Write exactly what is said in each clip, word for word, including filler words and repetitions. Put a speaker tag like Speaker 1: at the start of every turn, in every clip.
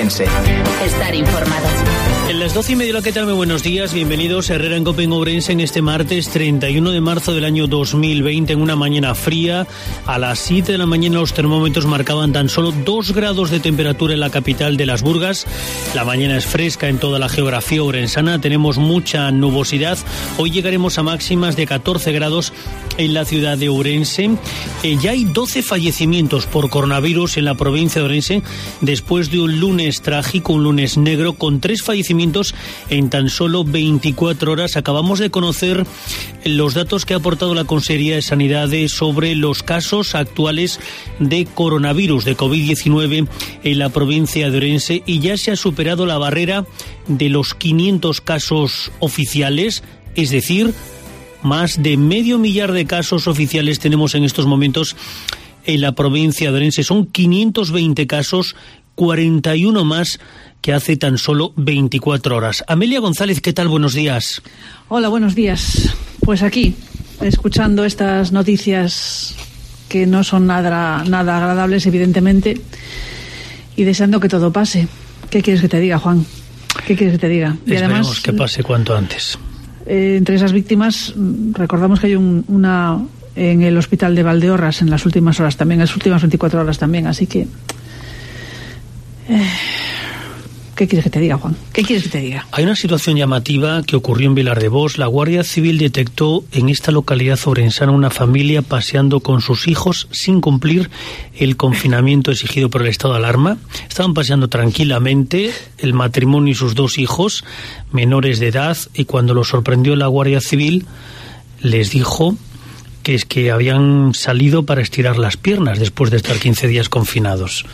Speaker 1: Ourense. Estar informado.
Speaker 2: En las doce y media, ¿qué tal? Muy buenos días, bienvenidos a Herrera en Cope en Ourense en este martes treinta y uno de marzo del año dos mil veinte, en una mañana fría. A las siete de la mañana los termómetros marcaban tan solo dos grados de temperatura en la capital de Las Burgas. La mañana es fresca en toda la geografía ourensana, tenemos mucha nubosidad. Hoy llegaremos a máximas de catorce grados en la ciudad de Ourense. Eh, ya hay doce fallecimientos por coronavirus en la provincia de Ourense después de un lunes trágico, un lunes negro, con tres fallecimientos en tan solo veinticuatro horas. Acabamos de conocer los datos que ha aportado la Consejería de Sanidad sobre los casos actuales de coronavirus, de covid diecinueve en la provincia de Ourense, y ya se ha superado la barrera de los quinientos casos oficiales, es decir, más de medio millar de casos oficiales tenemos en estos momentos en la provincia de Ourense. Son quinientos veinte casos, cuarenta y uno más que hace tan solo veinticuatro horas. Amelia González, ¿qué tal? Buenos días.
Speaker 3: Hola, buenos días. Pues aquí, escuchando estas noticias que no son nada, nada agradables, evidentemente, y deseando que todo pase. ¿Qué quieres que te diga, Juan? ¿Qué quieres que te diga? Y
Speaker 2: Esperemos
Speaker 3: además,
Speaker 2: que pase cuanto antes.
Speaker 3: Eh, entre esas víctimas, recordamos que hay un, una en el hospital de Valdeorras en las últimas horas también, en las últimas veinticuatro horas también, así que... Eh, ¿Qué quieres que te diga, Juan? ¿Qué quieres que te diga?
Speaker 2: Hay una situación llamativa que ocurrió en Vilar de Bos. La Guardia Civil detectó en esta localidad ourensana una familia paseando con sus hijos sin cumplir el confinamiento exigido por el estado de alarma. Estaban paseando tranquilamente el matrimonio y sus dos hijos menores de edad, y cuando los sorprendió la Guardia Civil les dijo que es que habían salido para estirar las piernas después de estar quince días confinados.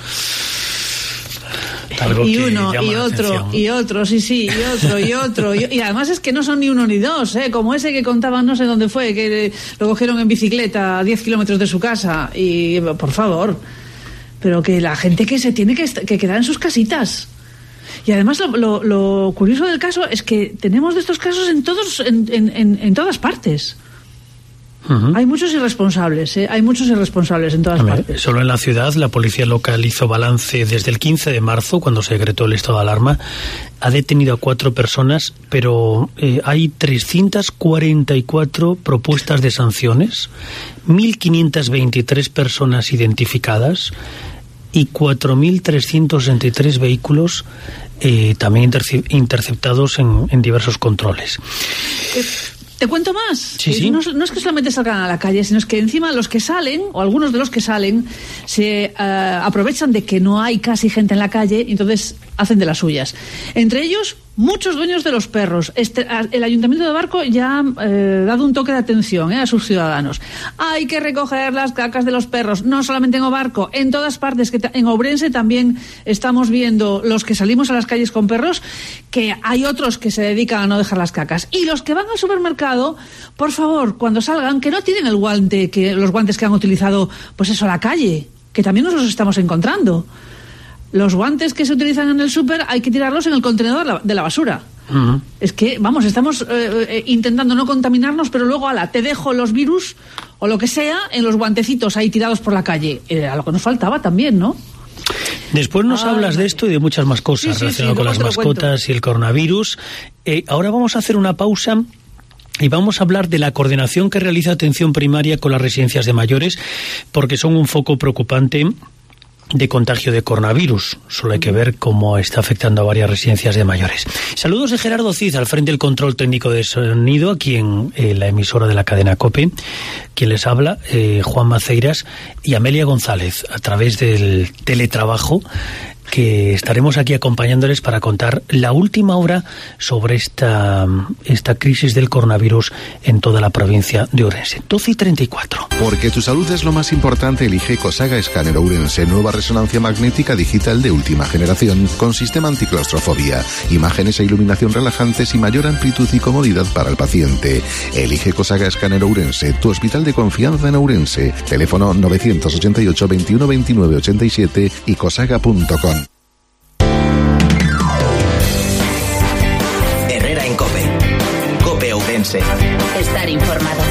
Speaker 2: Algo
Speaker 3: y uno, y otro,
Speaker 2: atención.
Speaker 3: y otro, sí, sí, y otro, y otro. Y, y además es que no son ni uno ni dos, ¿eh? Como ese que contaban, no sé dónde fue, que lo cogieron en bicicleta a diez kilómetros de su casa. Y, por favor, pero que la gente que se tiene que, que quedar en sus casitas. Y además lo, lo, lo curioso del caso es que tenemos de estos casos en todos, en, en, en todas partes. Uh-huh. Hay muchos irresponsables, ¿eh? Hay muchos irresponsables en todas
Speaker 2: Hombre,
Speaker 3: partes.
Speaker 2: Solo en la ciudad, la policía local hizo balance desde el quince de marzo, cuando se decretó el estado de alarma. Ha detenido a cuatro personas, pero eh, hay trescientas cuarenta y cuatro propuestas de sanciones, mil quinientas veintitrés personas identificadas y cuatro mil trescientos sesenta y tres vehículos eh, también interce- interceptados en, en diversos controles.
Speaker 3: Eh, ¿Te cuento más?
Speaker 2: Sí, sí.
Speaker 3: No, no es que solamente salgan a la calle, sino es que encima los que salen, o algunos de los que salen, se uh, aprovechan de que no hay casi gente en la calle y entonces hacen de las suyas. Entre ellos, muchos dueños de los perros. Este, el Ayuntamiento de Barco ya ha eh, dado un toque de atención eh, a sus ciudadanos. Hay que recoger las cacas de los perros, no solamente en Obarco, en todas partes. Que en Ourense también estamos viendo los que salimos a las calles con perros, que hay otros que se dedican a no dejar las cacas. Y los que van al supermercado, por favor, cuando salgan, que no tiren el guante, que los guantes que han utilizado, pues eso, a la calle, que también nos los estamos encontrando. Los guantes que se utilizan en el súper hay que tirarlos en el contenedor de la basura. Uh-huh. Es que, vamos, estamos eh, eh, intentando no contaminarnos, pero luego, ala, te dejo los virus o lo que sea en los guantecitos ahí tirados por la calle. Era lo que nos faltaba también, ¿no?
Speaker 2: Después nos ah, hablas de esto y de muchas más cosas sí, relacionadas sí, sí, con las mascotas y el coronavirus. Eh, ahora vamos a hacer una pausa y vamos a hablar de la coordinación que realiza Atención Primaria con las residencias de mayores, porque son un foco preocupante de contagio de coronavirus. Solo hay que ver cómo está afectando a varias residencias de mayores. Saludos de Gerardo Cid, al frente del control técnico de sonido, aquí en eh, la emisora de la cadena COPE. Quien les habla, eh, Juan Maceiras, y Amelia González, a través del teletrabajo, que estaremos aquí acompañándoles para contar la última hora sobre esta, esta crisis del coronavirus en toda la provincia de Ourense. doce y treinta y cuatro.
Speaker 4: Porque tu salud es lo más importante, elige Cosaga Escáner Ourense, nueva resonancia magnética digital de última generación, con sistema anticlaustrofobia, imágenes e iluminación relajantes y mayor amplitud y comodidad para el paciente. Elige Cosaga Escáner Ourense, tu hospital de confianza en Ourense. Teléfono novecientos ochenta y ocho, veintiuno, veintinueve, ochenta y siete y cosaga punto com.
Speaker 1: Herrera en Cope. Cope Ourense.
Speaker 5: Estar informado.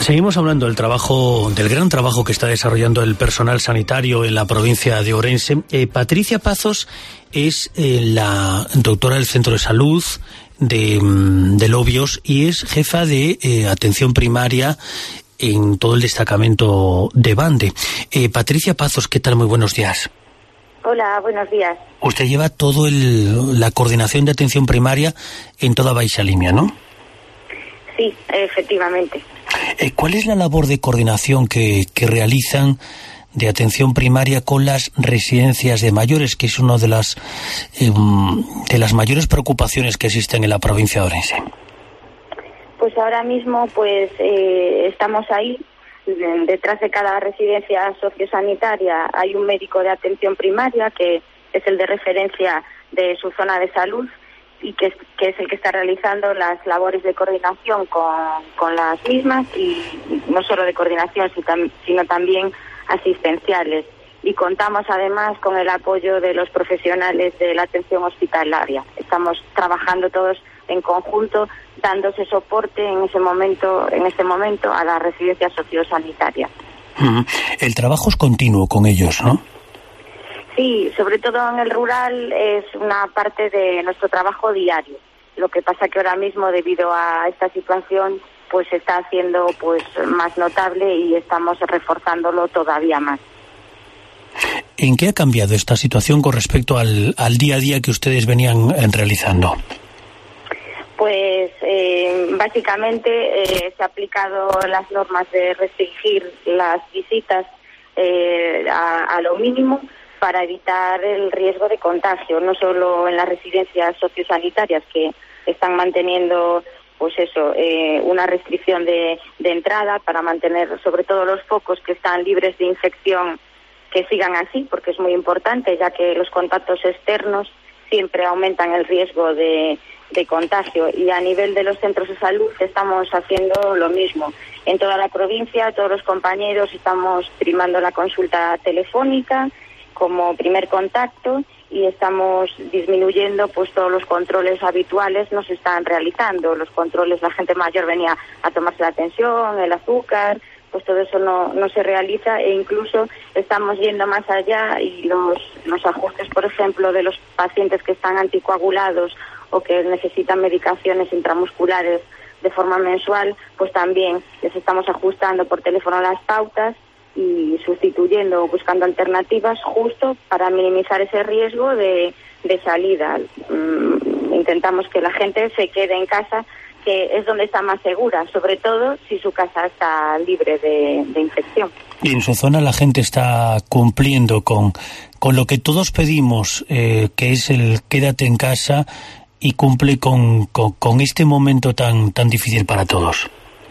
Speaker 2: Seguimos hablando del trabajo, del gran trabajo que está desarrollando el personal sanitario en la provincia de Ourense. Eh, Patricia Pazos es eh, la doctora del Centro de Salud de, de Lobios y es jefa de eh, atención primaria en todo el destacamento de Bande. Eh, Patricia Pazos, ¿qué tal? Muy buenos días.
Speaker 5: Hola, buenos días.
Speaker 2: Usted lleva todo el, la coordinación de atención primaria en toda Baixa Limia, ¿no?
Speaker 5: Sí, efectivamente.
Speaker 2: Eh, ¿Cuál es la labor de coordinación que, que realizan de atención primaria con las residencias de mayores, que es una de las eh, de las mayores preocupaciones que existen en la provincia de Ourense?
Speaker 5: Pues ahora mismo, pues eh, estamos ahí. Detrás de cada residencia sociosanitaria hay un médico de atención primaria que es el de referencia de su zona de salud y que es, que es el que está realizando las labores de coordinación con, con las mismas, y no solo de coordinación, sino también asistenciales. Y contamos además con el apoyo de los profesionales de la atención hospitalaria. Estamos trabajando todos en conjunto, dándose soporte en ese momento, en este momento a las residencias sociosanitarias.
Speaker 2: Uh-huh. El trabajo es continuo con ellos, ¿no?
Speaker 5: Sí, sobre todo en el rural es una parte de nuestro trabajo diario. Lo que pasa que ahora mismo, debido a esta situación, pues se está haciendo pues más notable y estamos reforzándolo todavía más.
Speaker 2: ¿En qué ha cambiado esta situación con respecto al, al día a día que ustedes venían eh, realizando?
Speaker 5: Pues eh, básicamente eh, se ha aplicado las normas de restringir las visitas eh, a, a lo mínimo para evitar el riesgo de contagio, no solo en las residencias sociosanitarias, que están manteniendo pues eso, eh, una restricción de, de entrada para mantener sobre todo los focos que están libres de infección, que sigan así, porque es muy importante, ya que los contactos externos siempre aumentan el riesgo de, de contagio. Y a nivel de los centros de salud estamos haciendo lo mismo. En toda la provincia, todos los compañeros estamos primando la consulta telefónica como primer contacto y estamos disminuyendo pues todos los controles habituales, no se están realizando. Los controles, la gente mayor venía a tomarse la tensión, el azúcar, pues todo eso no, no se realiza, e incluso estamos yendo más allá y los, los ajustes, por ejemplo, de los pacientes que están anticoagulados o que necesitan medicaciones intramusculares de forma mensual, pues también les estamos ajustando por teléfono las pautas y sustituyendo o buscando alternativas justo para minimizar ese riesgo de, de salida. Mm, intentamos que la gente se quede en casa, que es donde está más segura, sobre todo si su casa está libre de, de infección.
Speaker 2: Y en su zona la gente está cumpliendo con, con lo que todos pedimos, eh, que es el quédate en casa, y cumple con, con, con este momento tan, tan difícil para todos.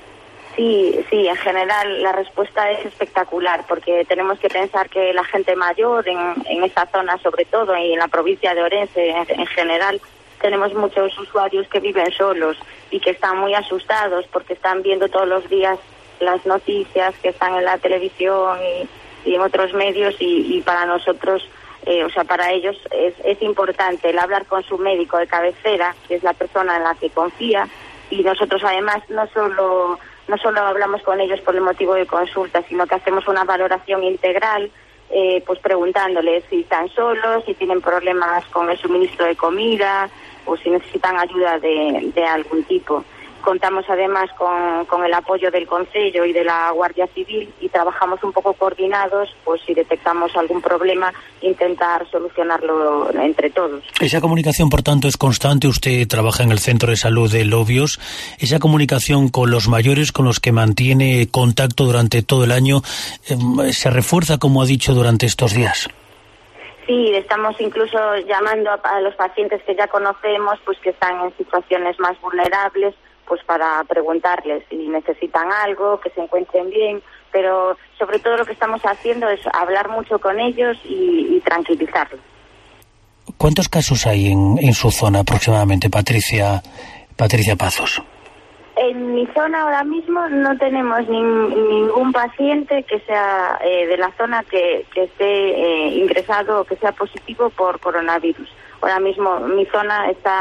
Speaker 5: Sí, sí, en general la respuesta es espectacular, porque tenemos que pensar que la gente mayor en, en esta zona, sobre todo, y en la provincia de Ourense en, en general, tenemos muchos usuarios que viven solos y que están muy asustados porque están viendo todos los días las noticias que están en la televisión y, y en otros medios, y, y para nosotros, eh, o sea, para ellos es, es importante el hablar con su médico de cabecera, que es la persona en la que confía, y nosotros además no solo no solo hablamos con ellos por el motivo de consulta, sino que hacemos una valoración integral, eh, pues preguntándoles si están solos, si tienen problemas con el suministro de comida o si necesitan ayuda de, de algún tipo. Contamos además con, con el apoyo del Concello y de la Guardia Civil y trabajamos un poco coordinados, pues si detectamos algún problema, intentar solucionarlo entre todos.
Speaker 2: Esa comunicación, por tanto, es constante. Usted trabaja en el Centro de Salud de Lobios. Esa comunicación con los mayores, con los que mantiene contacto durante todo el año, eh, ¿se refuerza, como ha dicho, durante estos días?
Speaker 5: Sí, estamos incluso llamando a, a los pacientes que ya conocemos, pues que están en situaciones más vulnerables, pues para preguntarles si necesitan algo, que se encuentren bien, pero sobre todo lo que estamos haciendo es hablar mucho con ellos y, y tranquilizarlos.
Speaker 2: ¿Cuántos casos hay en, en su zona aproximadamente, Patricia, Patricia Pazos?
Speaker 5: En mi zona ahora mismo no tenemos ni, ningún paciente que sea eh, de la zona que, que esté eh, ingresado o que sea positivo por coronavirus. Ahora mismo mi zona está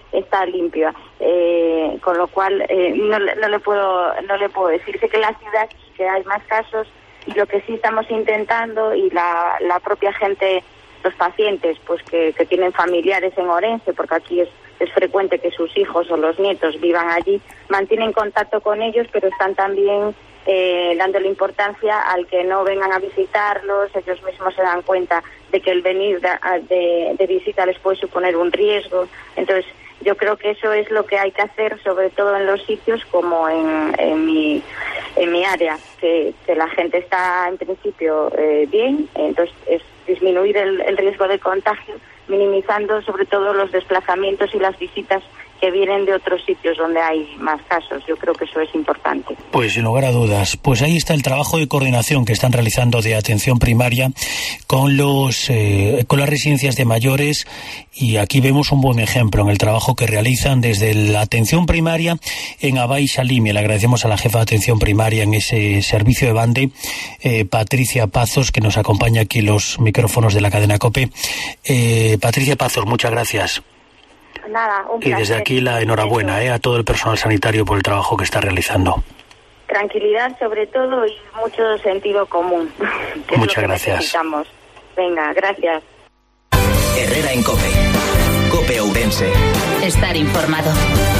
Speaker 5: está limpia, eh, con lo cual eh, no, no le puedo no le puedo decir. Sé que en la ciudad sí que hay más casos, y lo que sí estamos intentando, y la, la propia gente, los pacientes pues que, que tienen familiares en Orense, porque aquí es, es frecuente que sus hijos o los nietos vivan allí, mantienen contacto con ellos, pero están también eh, dándole importancia al que no vengan a visitarlos. Ellos mismos se dan cuenta de que el venir de, de, de visita les puede suponer un riesgo. Entonces yo creo que eso es lo que hay que hacer, sobre todo en los sitios como en, en, mi, en mi área, que, que la gente está en principio eh, bien, entonces es disminuir el, el riesgo de contagio, minimizando sobre todo los desplazamientos y las visitas que vienen de otros sitios donde hay más casos. Yo creo que eso es importante.
Speaker 2: Pues sin lugar a dudas, pues ahí está el trabajo de coordinación que están realizando de atención primaria con los eh, con las residencias de mayores, y aquí vemos un buen ejemplo en el trabajo que realizan desde la atención primaria en Abay Xalime. Le agradecemos a la jefa de atención primaria en ese servicio de Bande, eh, Patricia Pazos, que nos acompaña aquí en los micrófonos de la cadena COPE. Eh, Patricia Pazos, muchas gracias.
Speaker 5: Nada, un placer.
Speaker 2: Y desde aquí la enhorabuena eh, a todo el personal sanitario por el trabajo que está realizando.
Speaker 5: Tranquilidad sobre todo y mucho sentido común. Que
Speaker 2: Muchas
Speaker 5: es lo que
Speaker 2: gracias.
Speaker 5: necesitamos. Venga, gracias.
Speaker 1: Herrera en COPE. COPE Ourense.
Speaker 6: Estar informado.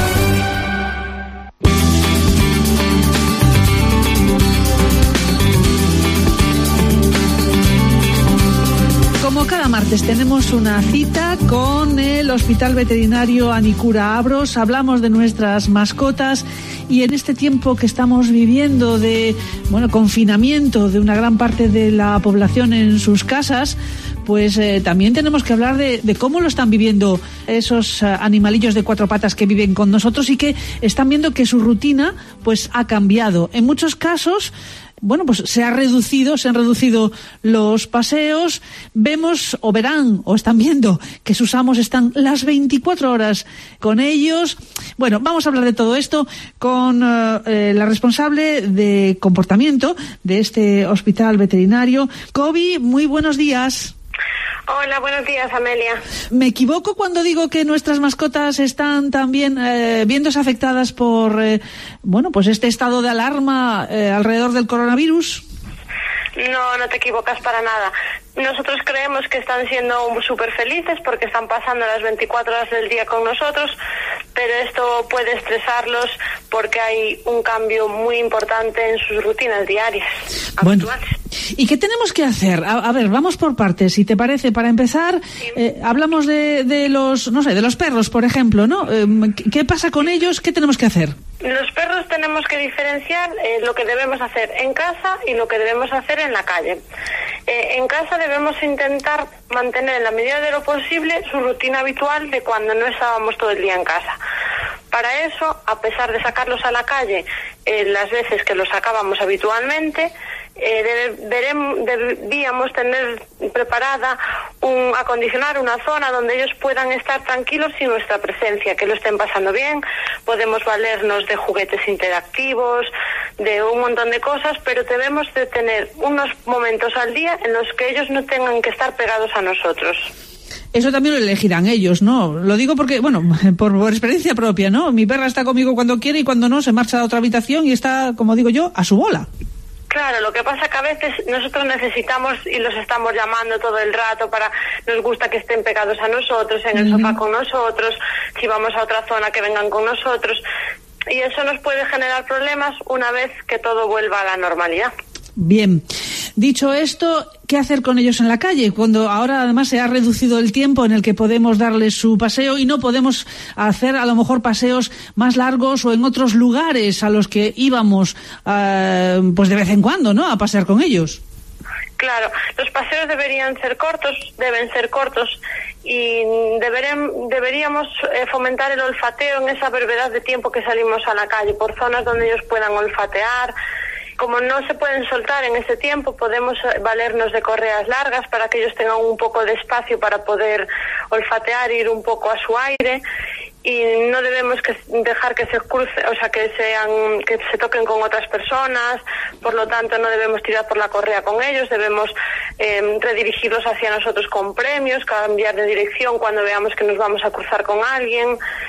Speaker 3: Como cada martes tenemos una cita con el Hospital Veterinario Anicura Abros. Hablamos de nuestras mascotas, y en este tiempo que estamos viviendo de bueno confinamiento de una gran parte de la población en sus casas, pues eh, también tenemos que hablar de, de cómo lo están viviendo esos uh, animalillos de cuatro patas que viven con nosotros y que están viendo que su rutina pues ha cambiado. En muchos casos, bueno, pues se ha reducido, se han reducido los paseos. Vemos, o verán, o están viendo que sus amos están las veinticuatro horas con ellos. Bueno, vamos a hablar de todo esto con uh, eh, la responsable de comportamiento de este hospital veterinario. Kobi, muy buenos días.
Speaker 7: Hola, buenos días, Amelia.
Speaker 3: ¿Me equivoco cuando digo que nuestras mascotas están también eh, viéndose afectadas por, eh, bueno, pues este estado de alarma eh, alrededor del coronavirus?
Speaker 7: No, no te equivocas para nada. Nosotros creemos que están siendo súper felices porque están pasando las veinticuatro horas del día con nosotros, pero esto puede estresarlos porque hay un cambio muy importante en sus rutinas diarias
Speaker 3: bueno,
Speaker 7: actuales.
Speaker 3: ¿Y qué tenemos que hacer? A, a ver, vamos por partes, si te parece. Para empezar, sí. eh, hablamos de, de los, no sé, de los perros, por ejemplo, ¿no? Eh, ¿Qué pasa con ellos? ¿Qué tenemos que hacer?
Speaker 7: Los perros tenemos que diferenciar eh, lo que debemos hacer en casa y lo que debemos hacer en la calle. Eh, en casa debemos intentar mantener en la medida de lo posible su rutina habitual de cuando no estábamos todo el día en casa. Para eso, a pesar de sacarlos a la calle eh, las veces que los sacábamos habitualmente, eh, debe, veremos, debíamos tener preparada un acondicionar una zona donde ellos puedan estar tranquilos sin nuestra presencia, que lo estén pasando bien. Podemos valernos de juguetes interactivos, de un montón de cosas, pero debemos de tener unos momentos al día en los que ellos no tengan que estar pegados a nosotros.
Speaker 3: Eso también lo elegirán ellos, ¿no? Lo digo porque, bueno, por, por experiencia propia, ¿no? Mi perra está conmigo cuando quiere y cuando no se marcha a otra habitación y está, como digo yo, a su bola.
Speaker 7: Claro, lo que pasa que a veces nosotros necesitamos y los estamos llamando todo el rato para, nos gusta que estén pegados a nosotros, en el uh-huh. sofá con nosotros, si vamos a otra zona que vengan con nosotros, y eso nos puede generar problemas una vez que todo vuelva a la normalidad.
Speaker 3: Bien, dicho esto, ¿qué hacer con ellos en la calle? Cuando ahora además se ha reducido el tiempo en el que podemos darles su paseo y no podemos hacer a lo mejor paseos más largos o en otros lugares a los que íbamos uh, pues de vez en cuando, ¿no? A pasear con ellos.
Speaker 7: Claro, los paseos deberían ser cortos, deben ser cortos y deberem, deberíamos eh, fomentar el olfateo en esa brevedad de tiempo que salimos a la calle, por zonas donde ellos puedan olfatear. Como no se pueden soltar en ese tiempo, podemos valernos de correas largas para que ellos tengan un poco de espacio para poder olfatear, ir un poco a su aire, y no debemos que dejar que se cruce, o sea, que sean, que se toquen con otras personas. Por lo tanto, no debemos tirar por la correa con ellos, debemos eh, redirigirlos hacia nosotros con premios, cambiar de dirección cuando veamos que nos vamos a cruzar con alguien.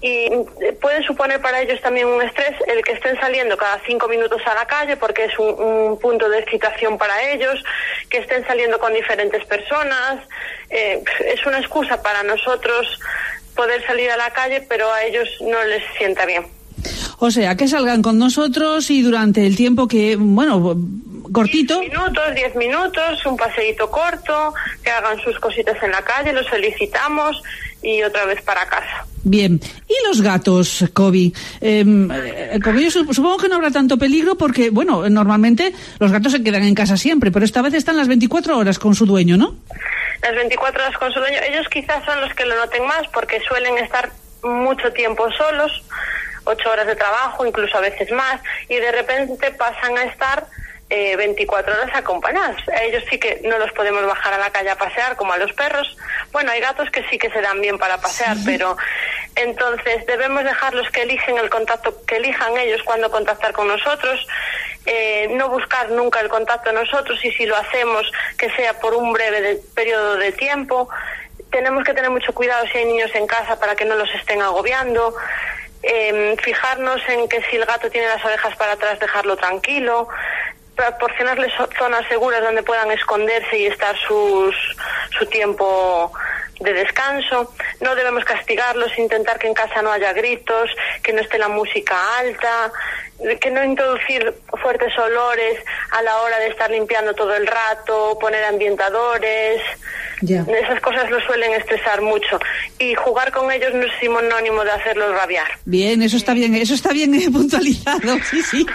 Speaker 7: y puede suponer para ellos también un estrés el que estén saliendo cada cinco minutos a la calle, porque es un, un punto de excitación para ellos, que estén saliendo con diferentes personas. Eh, es una excusa para nosotros poder salir a la calle, pero a ellos no les sienta bien.
Speaker 3: O sea, que salgan con nosotros y durante el tiempo que, bueno, cortito.
Speaker 7: diez minutos, diez minutos, un paseíto corto, que hagan sus cositas en la calle, los felicitamos y otra vez para casa.
Speaker 3: Bien. ¿Y los gatos, Kobe? Eh, con ellos supongo que no habrá tanto peligro porque, bueno, normalmente los gatos se quedan en casa siempre, pero esta vez están las veinticuatro horas con su dueño, ¿no?
Speaker 7: Las veinticuatro horas con su dueño. Ellos quizás son los que lo noten más porque suelen estar mucho tiempo solos, ocho horas de trabajo, incluso a veces más, y de repente pasan a estar eh, veinticuatro horas acompañados. A ellos sí que no los podemos bajar a la calle a pasear como a los perros. Bueno, hay gatos que sí que se dan bien para pasear, sí. Pero entonces debemos dejarlos que eligen el contacto, que elijan ellos cuándo contactar con nosotros, eh, no buscar nunca el contacto nosotros, y si lo hacemos que sea por un breve de, periodo de tiempo. Tenemos que tener mucho cuidado si hay niños en casa para que no los estén agobiando. Eh, fijarnos en que si el gato tiene las orejas para atrás, dejarlo tranquilo, proporcionarles zonas seguras donde puedan esconderse y estar sus, su tiempo de descanso. No debemos castigarlos, intentar que en casa no haya gritos, que no esté la música alta, que no introducir fuertes olores a la hora de estar limpiando todo el rato, poner ambientadores. Yeah. Esas cosas los suelen estresar mucho, y jugar con ellos no es sinónimo de hacerlos rabiar.
Speaker 3: Bien, eso está bien, eso está bien eh, puntualizado, sí, sí.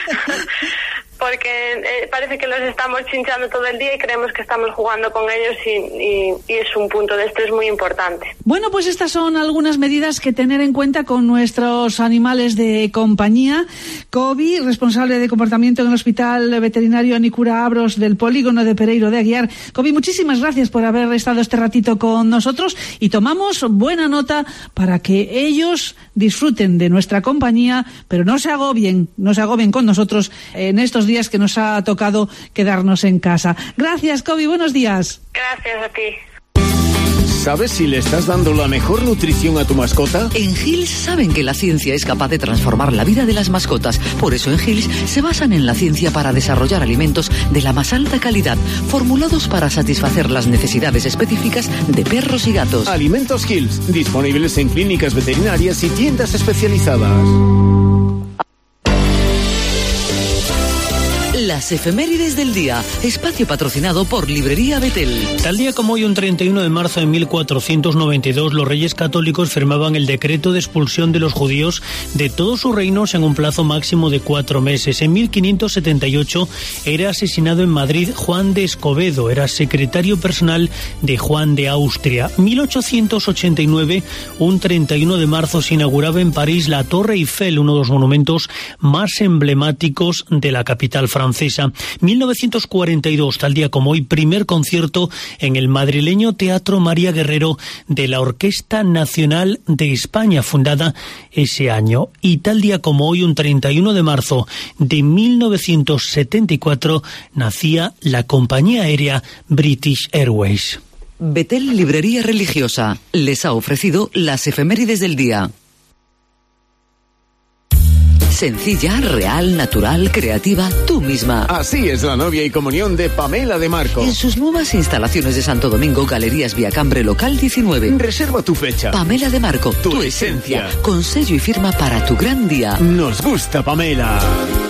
Speaker 7: Porque eh, parece que los estamos chinchando todo el día y creemos que estamos jugando con ellos, y, y, y es un punto de estrés muy importante.
Speaker 3: Bueno, pues estas son algunas medidas que tener en cuenta con nuestros animales de compañía. Kobe, responsable de comportamiento en el Hospital Veterinario Anicura Abros del Polígono de Pereiro de Aguiar. Kobe, muchísimas gracias por haber estado este ratito con nosotros, y tomamos buena nota para que ellos disfruten de nuestra compañía, pero no se agobien, no se agobien con nosotros en estos días que nos ha tocado quedarnos en casa. Gracias, Kobe, buenos días.
Speaker 7: Gracias a ti.
Speaker 6: ¿Sabes si le estás dando la mejor nutrición a tu mascota?
Speaker 8: En Hills saben que la ciencia es capaz de transformar la vida de las mascotas. Por eso en Hills se basan en la ciencia para desarrollar alimentos de la más alta calidad, formulados para satisfacer las necesidades específicas de perros y gatos.
Speaker 6: Alimentos Hills, disponibles en clínicas veterinarias y tiendas especializadas.
Speaker 8: Las efemérides del día, espacio patrocinado por Librería Betel.
Speaker 2: Tal día como hoy, un treinta y uno de marzo de mil cuatrocientos noventa y dos, los reyes católicos firmaban el decreto de expulsión de los judíos de todos sus reinos en un plazo máximo de cuatro meses. En mil quinientos setenta y ocho era asesinado en Madrid Juan de Escobedo, era secretario personal de Juan de Austria. mil ochocientos ochenta y nueve, un treinta y uno de marzo, se inauguraba en París la Torre Eiffel, uno de los monumentos más emblemáticos de la capital francesa. mil novecientos cuarenta y dos, tal día como hoy, primer concierto en el madrileño Teatro María Guerrero de la Orquesta Nacional de España, fundada ese año. Y tal día como hoy, un treinta y uno de marzo de mil novecientos setenta y cuatro, nacía la compañía aérea British Airways.
Speaker 8: Betel Librería Religiosa les ha ofrecido las efemérides del día. Sencilla, real, natural, creativa, tú misma.
Speaker 6: Así es la novia y comunión de Pamela de Marco.
Speaker 8: En sus nuevas instalaciones de Santo Domingo, Galerías Viacambre, local diecinueve.
Speaker 6: Reserva tu fecha.
Speaker 8: Pamela de Marco, tu, tu esencia. esencia. Con sello y firma para tu gran día.
Speaker 6: Nos gusta, Pamela.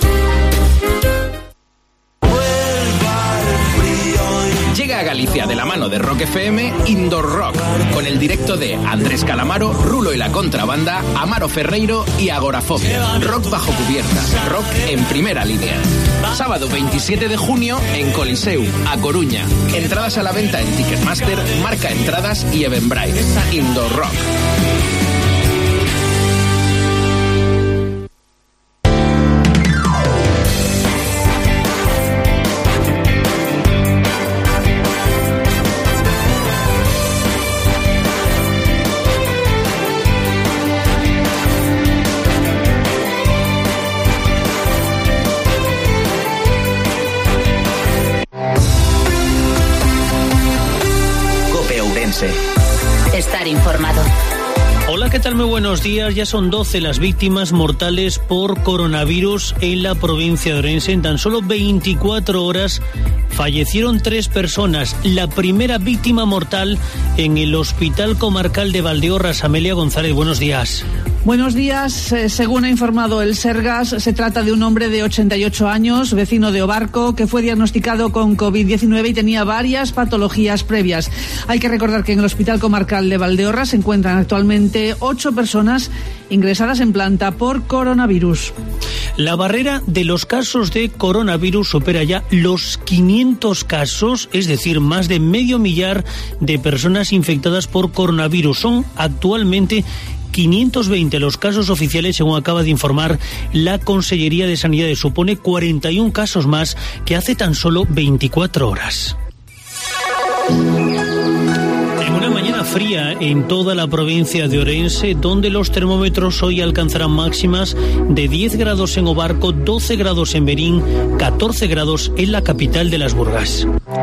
Speaker 1: Llega a Galicia de la mano de Rock F M Indoor Rock, con el directo de Andrés Calamaro, Rulo y la Contrabanda, Amaro Ferreiro y Agorafobia. Rock bajo cubierta, rock en primera línea. Sábado veintisiete de junio en Coliseu, A Coruña. Entradas a la venta en Ticketmaster, Marca Entradas y Eventbrite. Indoor Rock.
Speaker 9: Estar informado.
Speaker 2: Hola, ¿qué tal? Muy buenos días. Ya son doce las víctimas mortales por coronavirus en la provincia de Orense. En tan solo veinticuatro horas fallecieron tres personas. La primera víctima mortal en el Hospital Comarcal de Valdeorras. Amelia González, buenos días.
Speaker 3: Buenos días. Eh, según ha informado el Sergas, se trata de un hombre de ochenta y ocho años, vecino de Obarco, que fue diagnosticado con covid diecinueve y tenía varias patologías previas. Hay que recordar que en el Hospital Comarcal de Valdeorras se encuentran actualmente ocho personas ingresadas en planta por coronavirus.
Speaker 2: La barrera de los casos de coronavirus supera ya los quinientos casos, es decir, más de medio millar de personas infectadas por coronavirus. Son actualmente quinientos veinte los casos oficiales, según acaba de informar la Consellería de Sanidad. Supone cuarenta y uno casos más que hace tan solo veinticuatro horas. En una mañana fría en toda la provincia de Orense, donde los termómetros hoy alcanzarán máximas de diez grados en Obarco, doce grados en Berín, catorce grados en la capital de Las Burgas.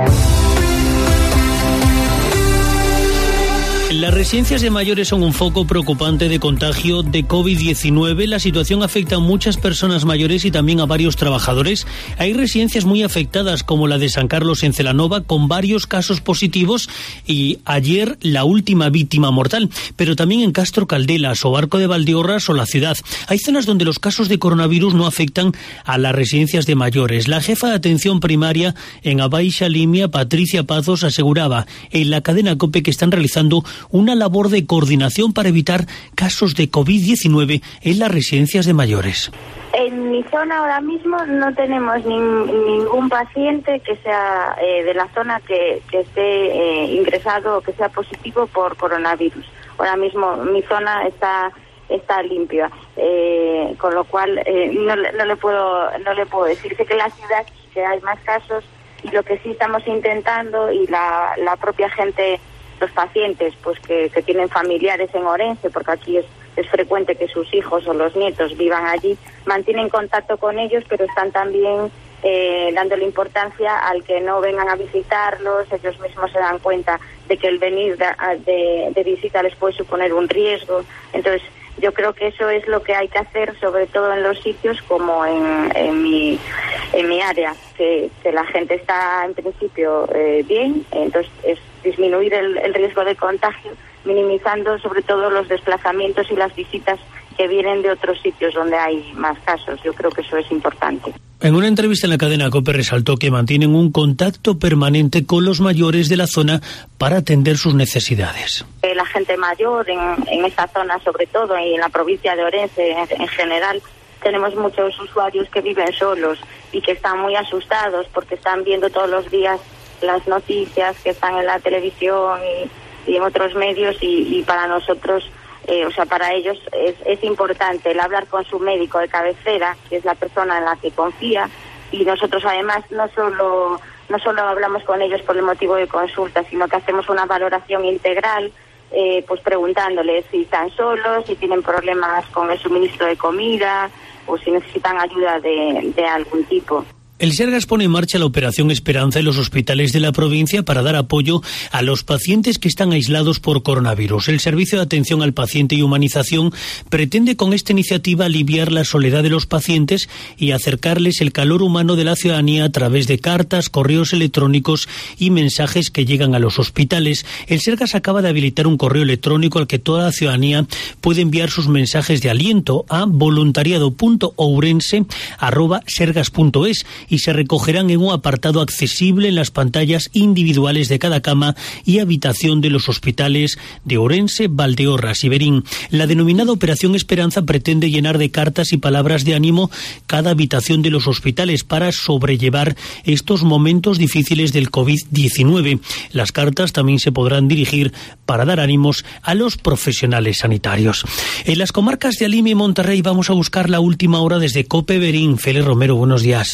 Speaker 2: Las residencias de mayores son un foco preocupante de contagio de covid diecinueve. La situación afecta a muchas personas mayores y también a varios trabajadores. Hay residencias muy afectadas, como la de San Carlos en Celanova, con varios casos positivos y ayer la última víctima mortal. Pero también en Castro Caldelas, Obarco de Valdeorras o La Ciudad. Hay zonas donde los casos de coronavirus no afectan a las residencias de mayores. La jefa de atención primaria en Abaixa Limia, Patricia Pazos, aseguraba en la cadena COPE que están realizando una labor de coordinación para evitar casos de covid diecinueve en las residencias de mayores.
Speaker 5: En mi zona ahora mismo no tenemos ni, ningún paciente que sea eh, de la zona que, que esté eh, ingresado o que sea positivo por coronavirus. Ahora mismo mi zona está está limpia, eh, con lo cual eh, no, no le puedo no le puedo decir. Sé que en la ciudad que hay más casos y lo que sí estamos intentando y la, la propia gente, los pacientes pues que, que tienen familiares en Orense, porque aquí es, es frecuente que sus hijos o los nietos vivan allí, mantienen contacto con ellos, pero están también eh, dándole importancia al que no vengan a visitarlos. Ellos mismos se dan cuenta de que el venir de, de, de visita les puede suponer un riesgo. Entonces yo creo que eso es lo que hay que hacer, sobre todo en los sitios como en, en mi en mi área, que, que la gente está en principio eh, bien, entonces es disminuir el, el riesgo de contagio, minimizando sobre todo los desplazamientos y las visitas que vienen de otros sitios donde hay más casos. Yo creo que eso es importante.
Speaker 2: En una entrevista en la cadena COPE resaltó que mantienen un contacto permanente con los mayores de la zona para atender sus necesidades.
Speaker 5: La gente mayor en, en esta zona, sobre todo, y en la provincia de Orense en, en general, tenemos muchos usuarios que viven solos y que están muy asustados porque están viendo todos los días las noticias que están en la televisión y, y en otros medios, y, y para nosotros, eh, o sea, para ellos es, es importante el hablar con su médico de cabecera, que es la persona en la que confía, y nosotros además no solo no solo hablamos con ellos por el motivo de consulta, sino que hacemos una valoración integral, eh, pues preguntándoles si están solos, si tienen problemas con el suministro de comida o si necesitan ayuda de, de algún tipo.
Speaker 2: El Sergas pone en marcha la Operación Esperanza en los hospitales de la provincia para dar apoyo a los pacientes que están aislados por coronavirus. El Servicio de Atención al Paciente y Humanización pretende con esta iniciativa aliviar la soledad de los pacientes y acercarles el calor humano de la ciudadanía a través de cartas, correos electrónicos y mensajes que llegan a los hospitales. El Sergas acaba de habilitar un correo electrónico al que toda la ciudadanía puede enviar sus mensajes de aliento a voluntariado punto ourense arroba sergas punto es y se recogerán en un apartado accesible en las pantallas individuales de cada cama y habitación de los hospitales de Orense, Valdeorras y Berín. La denominada Operación Esperanza pretende llenar de cartas y palabras de ánimo cada habitación de los hospitales para sobrellevar estos momentos difíciles del covid diecinueve. Las cartas también se podrán dirigir para dar ánimos a los profesionales sanitarios. En las comarcas de Alime y Monterrey vamos a buscar la última hora desde COPE Berín. Félix Romero, buenos días.
Speaker 6: Muy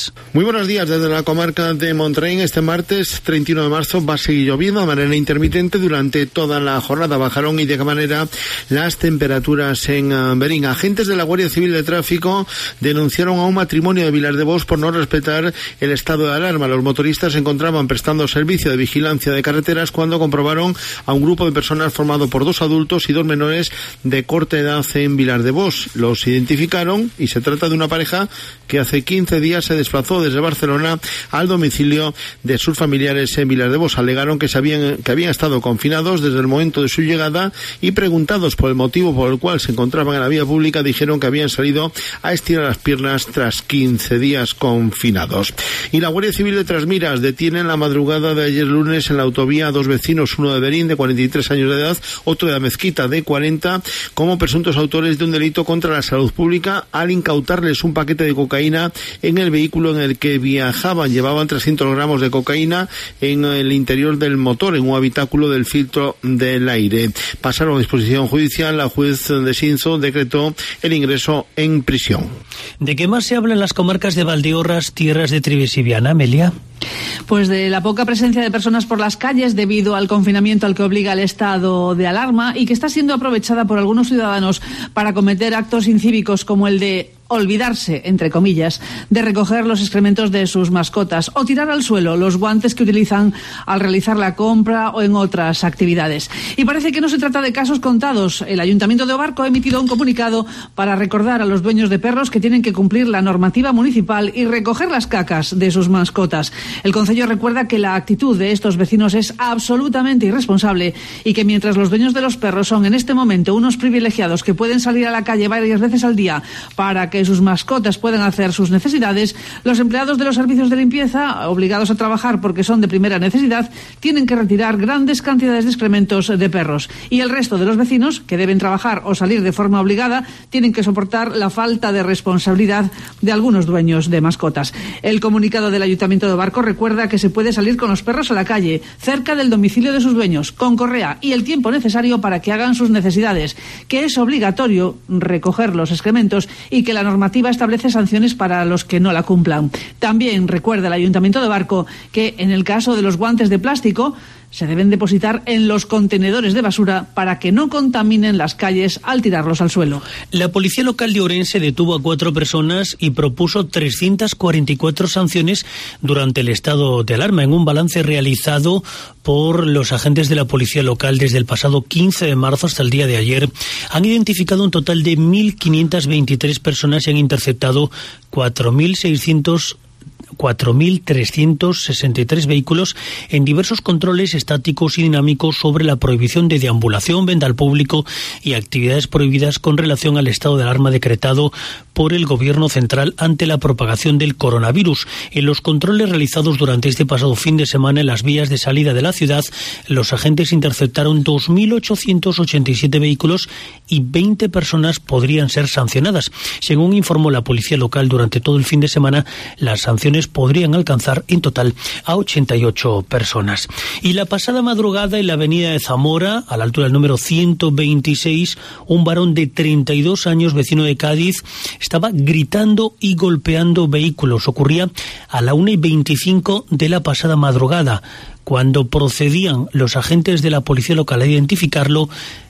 Speaker 9: Muy buenos días. Desde la comarca de Montraín, este martes treinta y uno de marzo va a seguir lloviendo de manera intermitente durante toda la jornada. Bajaron y de qué manera las temperaturas en uh, Berín. Agentes de la Guardia Civil de Tráfico denunciaron a un matrimonio de Vilardevós por no respetar el estado de alarma. Los motoristas se encontraban prestando servicio de vigilancia de carreteras cuando comprobaron a un grupo de personas formado por dos adultos y dos menores de corta edad en Vilardevós. Los identificaron y se trata de una pareja que hace quince días se desplazó desde Barcelona al domicilio de sus familiares en Vilardevós. Alegaron que, se habían, que habían estado confinados desde el momento de su llegada y, preguntados por el motivo por el cual se encontraban en la vía pública, dijeron que habían salido a estirar las piernas tras quince días confinados. Y la Guardia Civil de Trasmiras detiene en la madrugada de ayer lunes en la autovía a dos vecinos, uno de Berín de cuarenta y tres años de edad, otro de la Mezquita de cuarenta, como presuntos autores de un delito contra la salud pública al incautarles un paquete de cocaína en el vehículo en el que viajaban. Llevaban trescientos gramos de cocaína en el interior del motor, en un habitáculo del filtro del aire. Pasaron a disposición judicial. La juez de Sinzo decretó el ingreso en prisión.
Speaker 2: ¿De qué más se habla en las comarcas de Valdeorras, tierras de Trives y Viana, Amelia?
Speaker 3: Pues de la poca presencia de personas por las calles debido al confinamiento al que obliga el estado de alarma y que está siendo aprovechada por algunos ciudadanos para cometer actos incívicos como el de olvidarse, entre comillas, de recoger los excrementos de sus mascotas o tirar al suelo los guantes que utilizan al realizar la compra o en otras actividades. Y parece que no se trata de casos contados. El Ayuntamiento de Obarco ha emitido un comunicado para recordar a los dueños de perros que tienen que cumplir la normativa municipal y recoger las cacas de sus mascotas. El concello recuerda que la actitud de estos vecinos es absolutamente irresponsable y que mientras los dueños de los perros son en este momento unos privilegiados que pueden salir a la calle varias veces al día para que sus mascotas puedan hacer sus necesidades, los empleados de los servicios de limpieza, obligados a trabajar porque son de primera necesidad, tienen que retirar grandes cantidades de excrementos de perros. Y el resto de los vecinos, que deben trabajar o salir de forma obligada, tienen que soportar la falta de responsabilidad de algunos dueños de mascotas. El comunicado del Ayuntamiento de Obarco recuerda que se puede salir con los perros a la calle, cerca del domicilio de sus dueños, con correa y el tiempo necesario para que hagan sus necesidades, que es obligatorio recoger los excrementos y que la normativa establece sanciones para los que no la cumplan. También recuerda el Ayuntamiento de Obarco que en el caso de los guantes de plástico se deben depositar en los contenedores de basura para que no contaminen las calles al tirarlos al suelo.
Speaker 2: La policía local de Ourense detuvo a cuatro personas y propuso trescientas cuarenta y cuatro sanciones durante el estado de alarma, en un balance realizado por los agentes de la policía local desde el pasado quince de marzo hasta el día de ayer. Han identificado un total de mil quinientas veintitrés personas y han interceptado cuatro mil seiscientos cuatro mil trescientos sesenta y tres vehículos en diversos controles estáticos y dinámicos sobre la prohibición de deambulación, venta al público y actividades prohibidas con relación al estado de alarma decretado por el Gobierno central ante la propagación del coronavirus. En los controles realizados durante este pasado fin de semana en las vías de salida de la ciudad, los agentes interceptaron dos mil ochocientos ochenta y siete vehículos y veinte personas podrían ser sancionadas. Según informó la policía local, durante todo el fin de semana, las sanciones podrían alcanzar en total a ochenta y ocho personas. Y la pasada madrugada en la avenida de Zamora, a la altura del número ciento veintiséis, un varón de treinta y dos años, vecino de Cádiz, estaba gritando y golpeando vehículos. Ocurría a la una y veinticinco de la pasada madrugada, cuando procedían los agentes de la policía local a identificarlo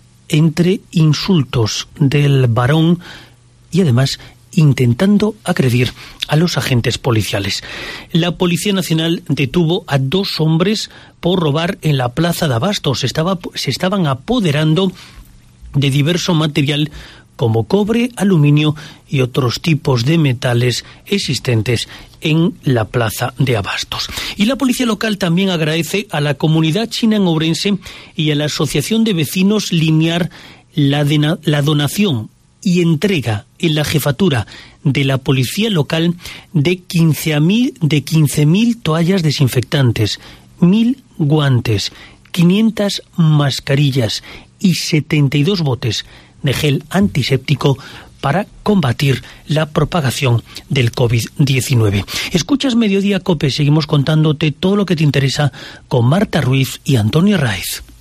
Speaker 2: entre insultos del varón y además intentando agredir a los agentes policiales. La Policía Nacional detuvo a dos hombres por robar en la plaza de Abastos. Se, estaba, se estaban apoderando de diverso material como cobre, aluminio y otros tipos de metales existentes en la plaza de Abastos. Y la policía local también agradece a la comunidad china en Ourense y a la Asociación de Vecinos Limiar la, de, la donación y entrega en la jefatura de la policía local de quince mil de quince mil toallas desinfectantes, mil guantes, quinientas mascarillas y setenta y dos botes de gel antiséptico para combatir la propagación del COVID diecinueve. Escuchas Mediodía COPE, seguimos contándote todo lo que te interesa con Marta Ruiz y Antonio Raiz.